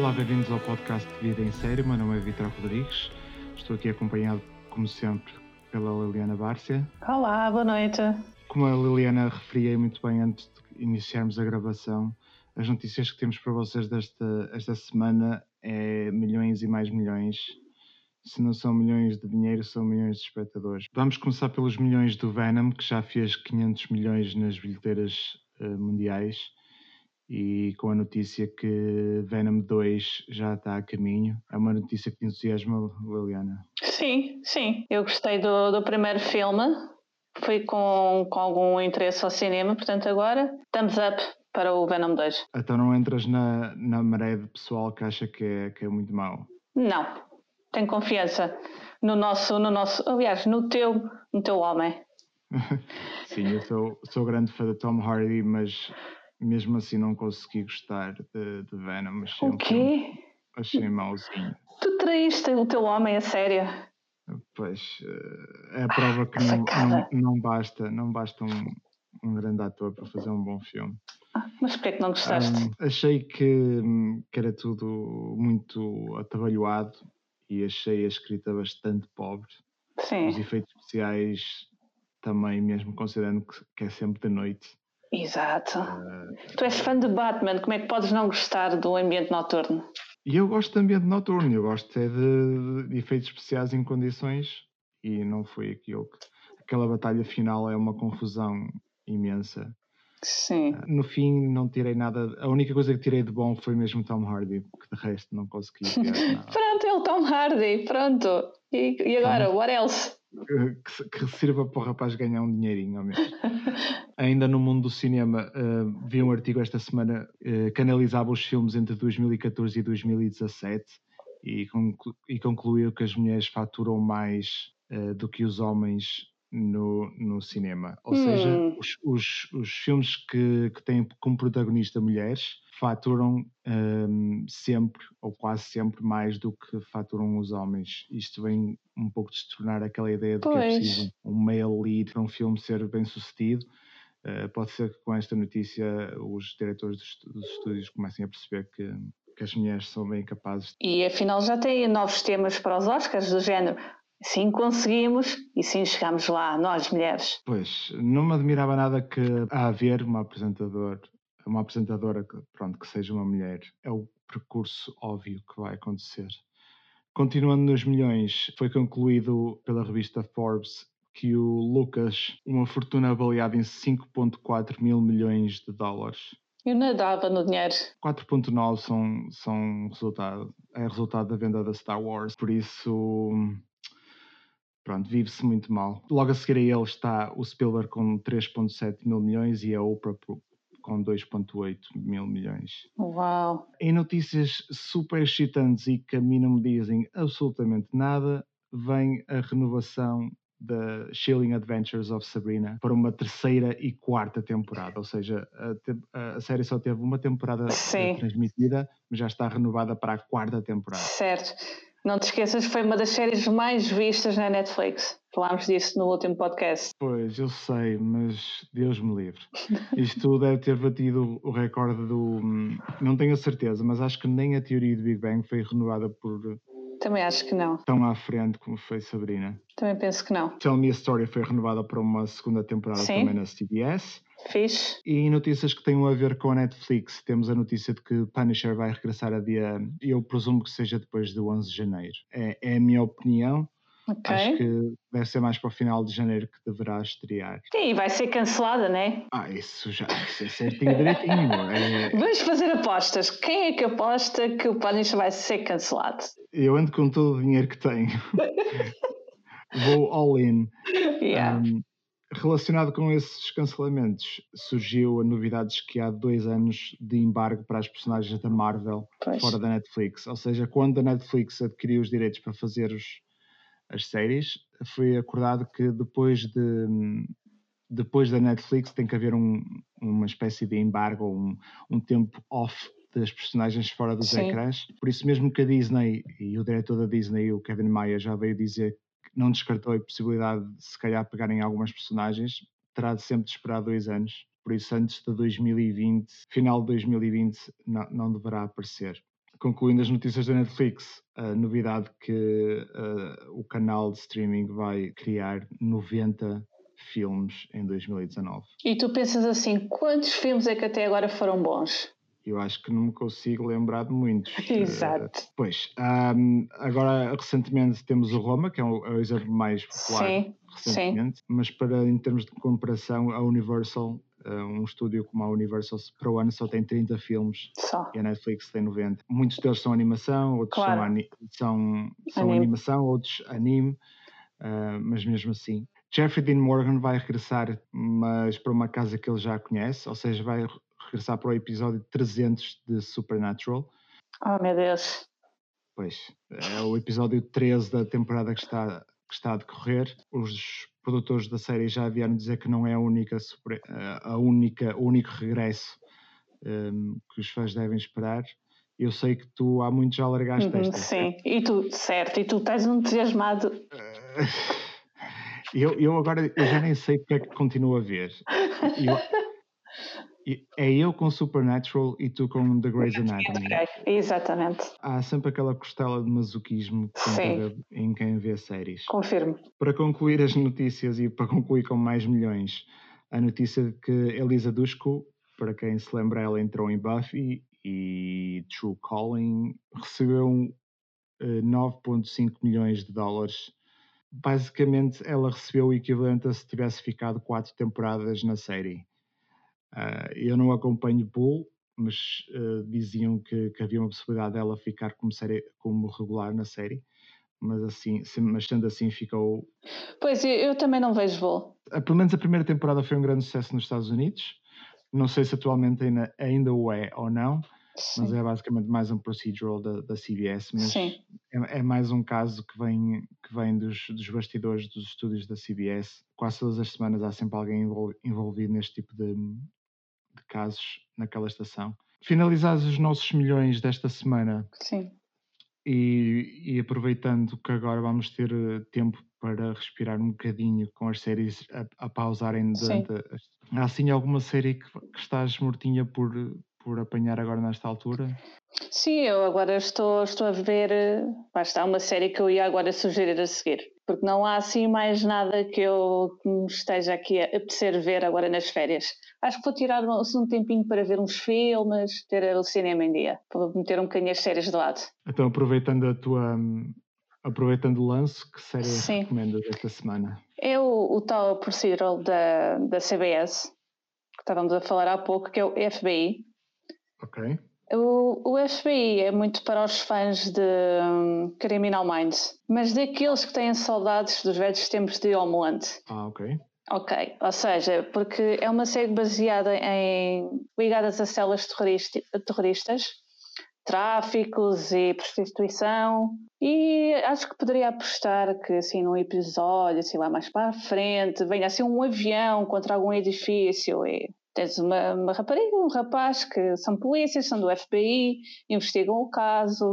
Olá, bem-vindos ao podcast Vida em Série. Meu nome é Vitor Rodrigues. Estou aqui acompanhado, como sempre, pela Liliana Bárcia. Olá, boa noite. Como a Liliana referia muito bem antes de iniciarmos a gravação, as notícias que temos para vocês esta semana é milhões e mais milhões. Se não são milhões de dinheiro, são milhões de espectadores. Vamos começar pelos milhões do Venom, que já fez 500 milhões nas bilheteiras mundiais. E com a notícia que Venom 2 já está a caminho. É uma notícia que te entusiasma, Liliana? Sim. Eu gostei do primeiro filme. Fui com algum interesse ao cinema, portanto agora, thumbs up para o Venom 2. Então não entras na maré de pessoal que acha que é muito mau? Não, tenho confiança no nosso, aliás, no teu homem. Sim, eu sou grande fã de Tom Hardy, mas mesmo assim não consegui gostar de Venom. O quê? Achei mauzinho. Tu traíste o teu homem a sério? Pois, é a prova que não basta um grande ator para fazer um bom filme. Mas porquê que não gostaste? Achei que era tudo muito atabalhoado e achei a escrita bastante pobre. Sim. Os efeitos especiais também, mesmo considerando que é sempre de noite. Exato. Tu és fã de Batman, como é que podes não gostar do ambiente noturno? E eu gosto de ambiente noturno, eu gosto de efeitos especiais em condições e não foi aquilo que... Aquela batalha final é uma confusão imensa. Sim. No fim não tirei nada, a única coisa que tirei de bom foi mesmo Tom Hardy, porque de resto não consegui tirar nada. Pronto, é o Tom Hardy, pronto. E agora, what else? Que sirva para o rapaz ganhar um dinheirinho ao menos. Ainda no mundo do cinema, vi um artigo esta semana que analisava os filmes entre 2014 e 2017 e concluiu que as mulheres faturam mais do que os homens no cinema. Ou seja, os filmes que têm como protagonista mulheres faturam sempre, ou quase sempre, mais do que faturam os homens. Isto vem um pouco destornar aquela ideia de que é preciso um male lead para um filme ser bem sucedido. Pode ser que com esta notícia os diretores dos estúdios comecem a perceber que as mulheres são bem capazes. E afinal já têm novos temas para os Oscars do género. Sim, conseguimos e sim chegamos lá, nós mulheres. Pois, não me admirava nada que a haver uma apresentadora que seja uma mulher. É o percurso óbvio que vai acontecer. Continuando nos milhões, foi concluído pela revista Forbes que o Lucas, uma fortuna avaliada em 5,4 mil milhões de dólares. Eu nadava no dinheiro. 4,9 são resultado da venda da Star Wars, por isso, pronto, vive-se muito mal. Logo a seguir a ele está o Spielberg com 3,7 mil milhões e a Oprah com 2,8 mil milhões. Uau! Em notícias super excitantes e que a mim não me dizem absolutamente nada, vem a renovação da Chilling Adventures of Sabrina para uma terceira e quarta temporada. Ou seja, a série só teve uma temporada transmitida, mas já está renovada para a quarta temporada. Certo. Não te esqueças que foi uma das séries mais vistas na Netflix. Falámos disso no último podcast. Pois, eu sei, mas Deus me livre. Isto deve ter batido o recorde do... Não tenho a certeza, mas acho que nem a teoria do Big Bang foi renovada por... Também acho que não. Tão à frente como foi Sabrina. Também penso que não. Tell Me a Story foi renovada para uma segunda temporada também na CBS. Fixe. E em notícias que tenham a ver com a Netflix, temos a notícia de que Punisher vai regressar a dia... Eu presumo que seja depois do 11 de janeiro. É a minha opinião. Okay. Acho que deve ser mais para o final de janeiro que deverá estrear. Sim, vai ser cancelada, não é? Isso é certinho e direitinho. Vamos fazer apostas. Quem é que aposta que o Punisher vai ser cancelado? Eu ando com todo o dinheiro que tenho. Vou all in. Yeah. Relacionado com esses cancelamentos, surgiu a novidade de que há 2 anos de embargo para as personagens da Marvel fora da Netflix. Ou seja, quando a Netflix adquiriu os direitos para fazer as séries, foi acordado que depois da Netflix tem que haver uma espécie de embargo, um tempo off das personagens fora dos ecrãs. Por isso mesmo que a Disney e o diretor da Disney, o Kevin Mayer, já veio dizer que não descartou a possibilidade de se calhar pegarem algumas personagens, terá de sempre de esperar 2 anos. Por isso antes de 2020, final de 2020, não deverá aparecer. Concluindo as notícias da Netflix, a novidade que o canal de streaming vai criar 90 filmes em 2019. E tu pensas assim, quantos filmes é que até agora foram bons? Eu acho que não me consigo lembrar de muitos. Exato. Pois, agora recentemente temos o Roma, que é o exemplo mais popular recentemente, mas em termos de comparação, a Universal, um estúdio como a Universal, para o ano só tem 30 filmes Só. e a Netflix tem 90. Muitos deles são animação, outros são animação, outros anime, mas mesmo assim. Jeffrey Dean Morgan vai regressar, mas para uma casa que ele já conhece, ou seja, vai regressar para o episódio 300 de Supernatural. Oh, meu Deus. Pois, é o episódio 13 da temporada que está a decorrer. Os produtores da série já vieram dizer que não é o único regresso que os fãs devem esperar. Eu sei que tu há muito já largaste esta. Sim, e tu estás entusiasmado. Eu agora já nem sei porque é que continuo a ver. É eu com Supernatural e tu com The Grey's Anatomy. Exatamente. Há sempre aquela costela de masoquismo em quem vê séries. Confirmo. Para concluir as notícias e para concluir com mais milhões, a notícia de que Elisa Dushku, para quem se lembra, ela entrou em Buffy e True Calling, recebeu 9,5 milhões de dólares. Basicamente, ela recebeu o equivalente a se tivesse ficado 4 temporadas na série. Eu não acompanho Bull, mas diziam que havia uma possibilidade dela ficar como regular na série, mas sendo assim ficou... Pois, eu também não vejo Bull. Pelo menos a primeira temporada foi um grande sucesso nos Estados Unidos. Não sei se atualmente ainda o é ou não, mas é basicamente mais um procedural da CBS, mas é mais um caso que vem dos bastidores dos estúdios da CBS. Quase todas as semanas há sempre alguém envolvido neste tipo de casos naquela estação. Finalizados os nossos milhões desta semana, e aproveitando que agora vamos ter tempo para respirar um bocadinho com as séries a pausarem durante... Há assim alguma série que estás mortinha por apanhar agora nesta altura? Sim, eu agora estou a ver, está uma série que eu ia agora sugerir a seguir, porque não há assim mais nada que me esteja aqui a apetecer ver agora nas férias. Acho que vou tirar um tempinho para ver uns filmes, ter o cinema em dia, para meter um bocadinho as séries de lado. Então, aproveitando o lance, que série recomendas esta semana? É o tal procedural da CBS, que estávamos a falar há pouco, que é o FBI. Ok. O FBI é muito para os fãs de Criminal Minds, mas daqueles que têm saudades dos velhos tempos de Homeland. Ok. Ok, ou seja, porque é uma série baseada ligadas a celas terroristas, tráficos e prostituição, e acho que poderia apostar que assim num episódio, assim lá mais para a frente, venha assim um avião contra algum edifício e tens uma rapariga, um rapaz que são polícias, são do FBI, investigam o caso,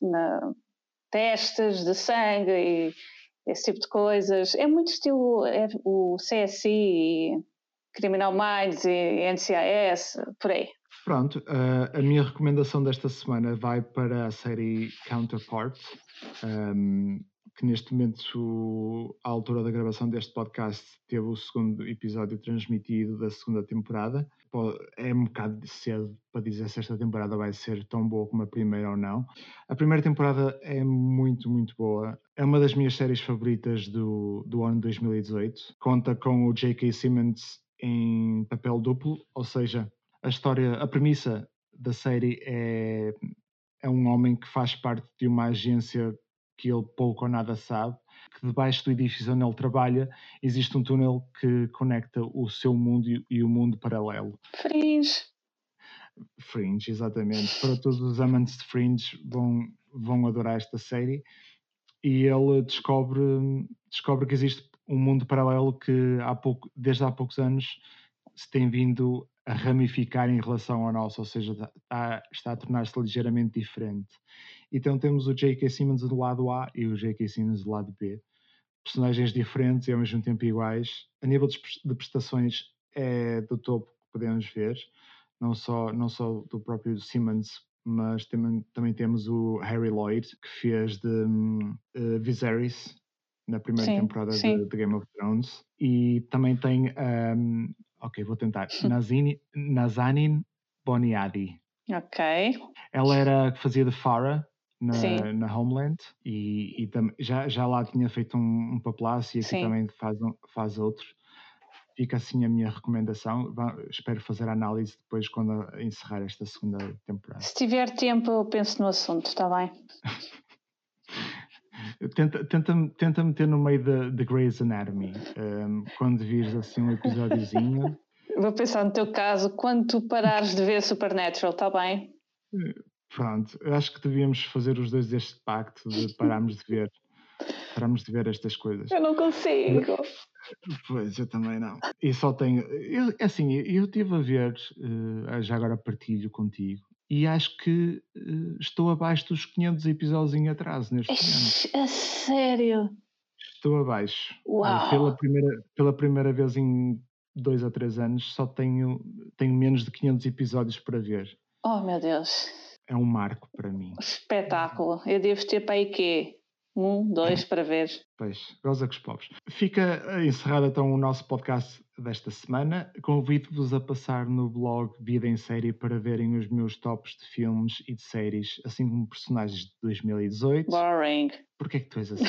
testes de sangue e esse tipo de coisas. É muito estilo o CSI, Criminal Minds e NCIS, por aí. Pronto, a minha recomendação desta semana vai para a série Counterpart, que neste momento, à altura da gravação deste podcast, teve o segundo episódio transmitido da segunda temporada. É um bocado cedo para dizer se esta temporada vai ser tão boa como a primeira ou não. A primeira temporada é muito, muito boa. É uma das minhas séries favoritas do ano 2018. Conta com o J.K. Simmons em papel duplo, ou seja, a premissa da série é um homem que faz parte de uma agência que ele pouco ou nada sabe, que debaixo do edifício onde ele trabalha existe um túnel que conecta o seu mundo e o mundo paralelo. Fringe, exatamente. Para todos os amantes de Fringe vão adorar esta série. E ele descobre que existe um mundo paralelo que desde há poucos anos se tem vindo a ramificar em relação ao nosso, ou seja, está a tornar-se ligeiramente diferente. Então temos o J.K. Simmons do lado A e o J.K. Simmons do lado B. Personagens diferentes e ao mesmo tempo iguais. A nível de prestações é do topo que podemos ver, não só do próprio Simmons, mas também temos o Harry Lloyd, que fez de Viserys na primeira temporada de Game of Thrones. E também tem, vou tentar, Nazanin Boniadi. Ok. Ela era que fazia de Farah na Homeland e já lá tinha feito um papelaço e aqui também faz outro. Fica assim a minha recomendação. Espero fazer a análise depois quando encerrar esta segunda temporada. Se tiver tempo, eu penso no assunto, está bem? Tenta meter no meio de Grey's Anatomy. Quando vires assim um episódiozinho. Vou pensar no teu caso quando tu parares de ver Supernatural, está bem? Pronto, eu acho que devíamos fazer os dois este pacto de pararmos de ver estas coisas. Eu não consigo. Pois, eu também não. E só tenho... Eu estive a ver, já agora partilho contigo, e acho que estou abaixo dos 500 episódios em atraso neste momento. A sério? Estou abaixo. Uau! Pela primeira vez em 2 ou 3 anos só tenho menos de 500 episódios para ver. Oh, meu Deus. É um marco para mim. Espetáculo. Eu devo ter para aí quê? 1, 2 para ver. Pois, goza com os pobres. Fica encerrado então o nosso podcast desta semana. Convido-vos a passar no blog Vida em Série para verem os meus tops de filmes e de séries, assim como personagens de 2018. Boring. Porquê é que tu és assim?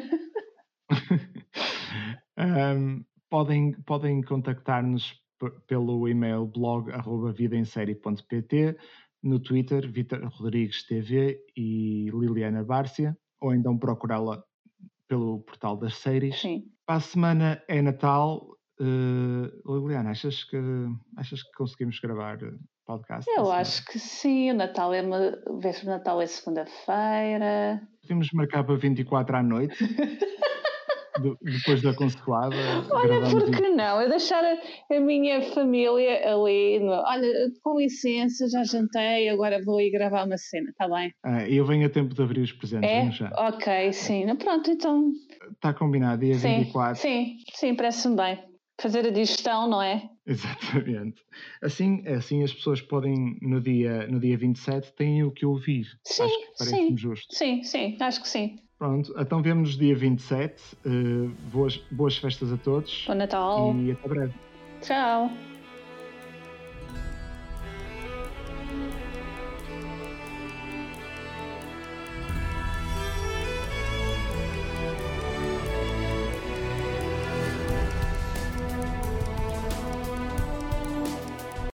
Podem contactar-nos pelo e-mail blog@vidaemsérie.pt, no Twitter Vitor Rodrigues TV e Liliana Bárcia, ou então procurá-la pelo portal das séries. Sim. Para a semana é Natal. Liliana, achas que conseguimos gravar podcast? Eu acho que sim. O Natal é véspera de Natal é segunda-feira. Podemos marcar para 24 à noite. Depois da consoada. Olha, por que não? Eu deixar a minha família ali. Olha, com licença, já jantei, agora vou ir gravar uma cena, está bem? Eu venho a tempo de abrir os presentes, venho já. Ok, sim. Pronto, então. Está combinado, dia 24. Sim, parece-me bem. Fazer a digestão, não é? Exatamente. Assim as pessoas podem, no dia 27, têm o que ouvir. Sim, acho que parece-me justo. Sim, acho que sim. Pronto, então vemos dia 27. Boas festas a todos. Bom Natal. E até breve. Tchau.